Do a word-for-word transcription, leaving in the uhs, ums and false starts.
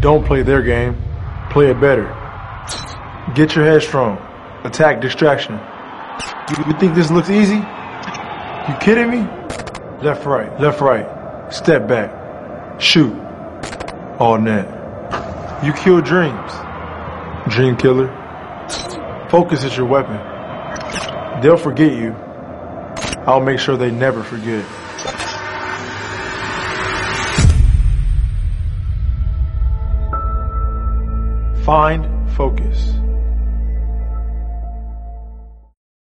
Don't play their game. Play it better. Get your head strong. Attack distraction. You think this looks easy? You kidding me? Left, right, left, right. Step back. Shoot. All net. You kill dreams. Dream killer. Focus is your weapon. They'll forget you. I'll make sure they never forget. Find focus.